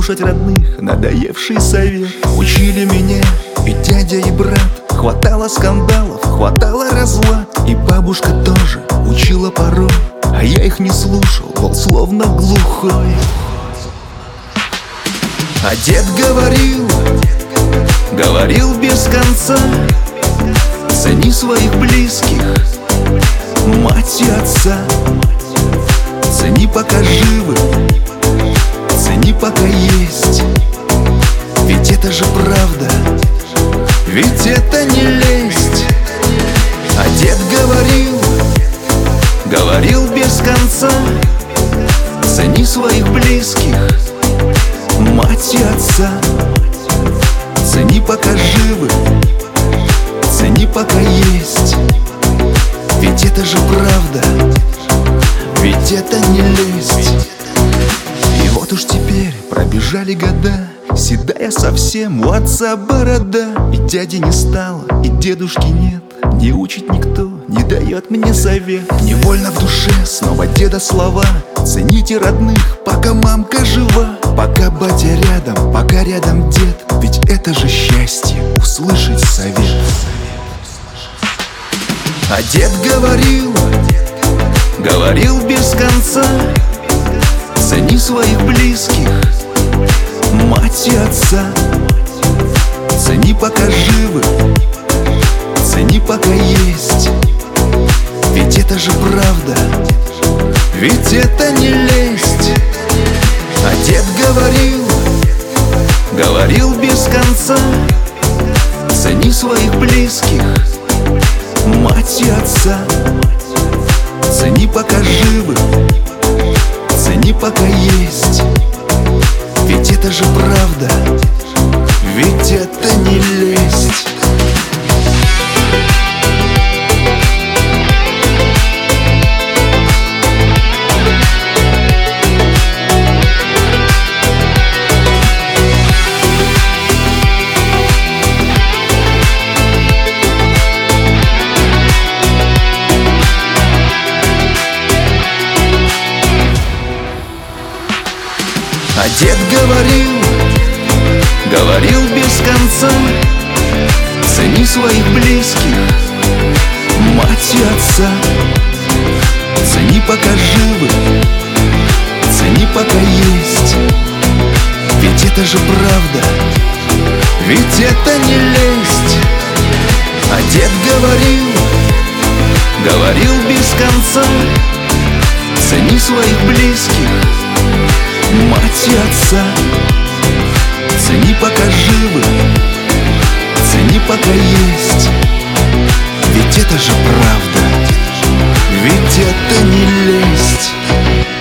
слушать родных надоевший совет. Учили меня и дядя, и брат. Хватало скандалов, хватало разлад. И бабушка тоже учила порой, а я их не слушал, был словно глухой. А дед говорил без конца: цени своих близких, мать и отца. Цени, пока живы, цени, пока есть. Ведь это же правда, ведь это не лесть. А дед говорил без конца: цени своих близких, мать и отца. Цени, пока живы, цени, пока есть. Ведь это же правда, ведь это не лесть. И вот уж теперь пробежали года, седая совсем у отца борода. И дяди не стало, и дедушки нет, не учит никто, не дает мне совет. Невольно в душе снова деда слова: цените родных, пока мамка жива, пока батя рядом, пока рядом дед. Ведь это же счастье — услышать совет. А дед говорил без конца: цени своих близких, мать и отца. Цени, пока живы, цени, пока есть. Ведь это же правда, ведь это не лесть. А дед говорил без конца: цени своих близких, мать и отца. Цени, пока живы, цени, пока есть. Ведь это же правда, ведь это не лесть. А дед говорил без конца: цени своих близких, мать и отца. Цени, пока живы, цени, пока есть. Ведь это же правда, ведь это не лесть. А дед говорил без конца: цени своих близких, мать и отца. Цени, пока живы, цени, пока есть. Ведь это же правда, ведь это не лесть.